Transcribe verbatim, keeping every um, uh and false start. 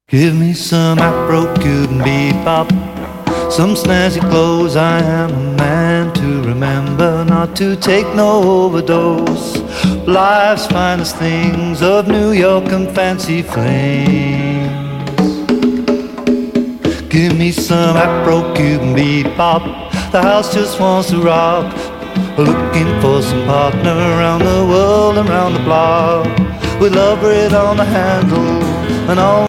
Give me some Afro-Cuban bebop, some snazzy clothes. I am a man to remember, not to take no overdose. Life's finest things of New York and fancy flames. Give me some Afro-Cuban bebop, the house just wants to rock. Looking for some partner around the world and around the block, with love writ on the handle and all